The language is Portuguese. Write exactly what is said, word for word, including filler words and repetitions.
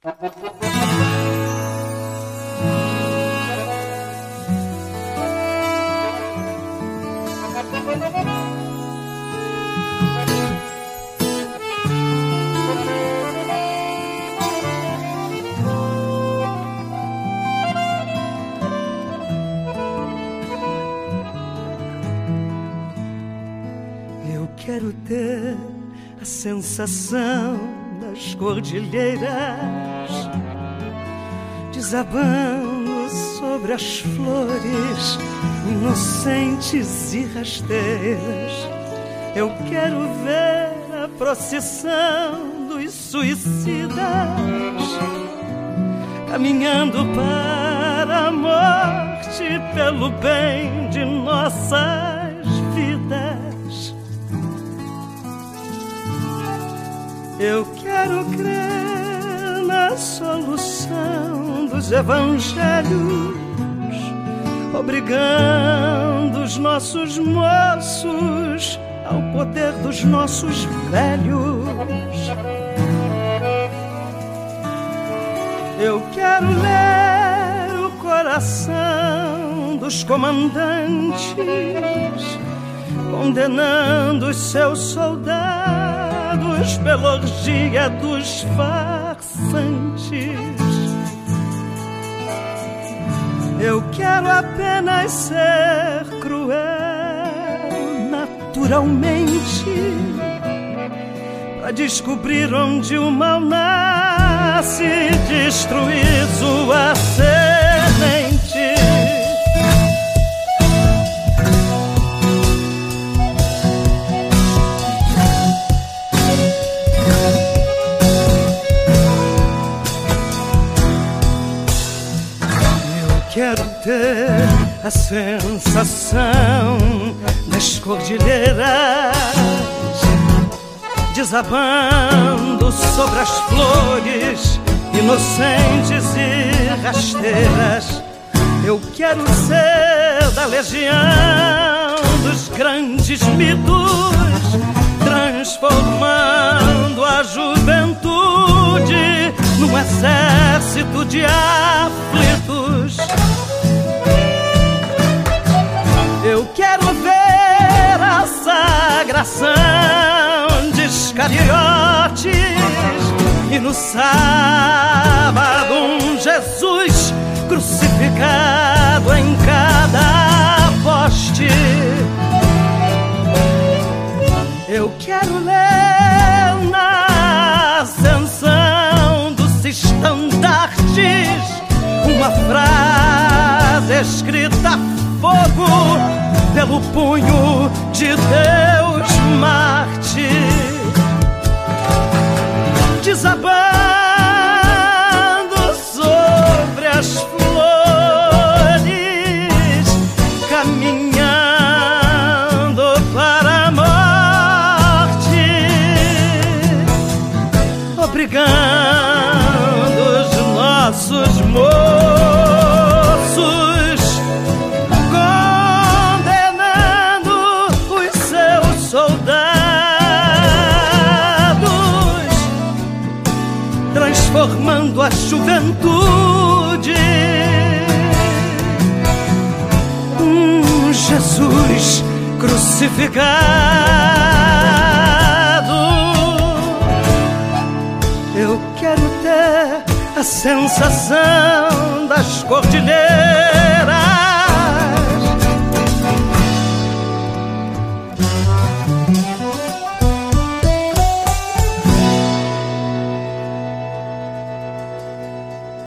Eu quero ter a sensação das cordilheiras desabando sobre as flores inocentes e rasteiras. Eu quero ver a procissão dos suicidas caminhando para a morte pelo bem de nossas vidas. Eu quero crer na solução dos evangelhos, obrigando os nossos moços ao poder dos nossos velhos. Eu quero ler o coração dos comandantes, condenando os seus soldados pela orgia dos farsantes. Eu quero apenas ser cruel naturalmente, pra descobrir onde o mal nasce e destruir sua semente. Quero ter a sensação das cordilheiras desabando sobre as flores inocentes e rasteiras. Eu quero ser da legião dos grandes mitos, transformando a juventude num exército de aflitos. Eu quero ver a sagração de Iscariotes e no sábado um Jesus crucificado em cada poste. Eu quero ler na ascensão dos estandartes uma frase escrita a fogo pelo punho de Deus Marte, desabando sobre as flores, caminhando para a morte, obrigando os nossos moços, condenando os seus soldados, transformando a juventude um Jesus crucificado. Eu quero ter a sensação das cordilheiras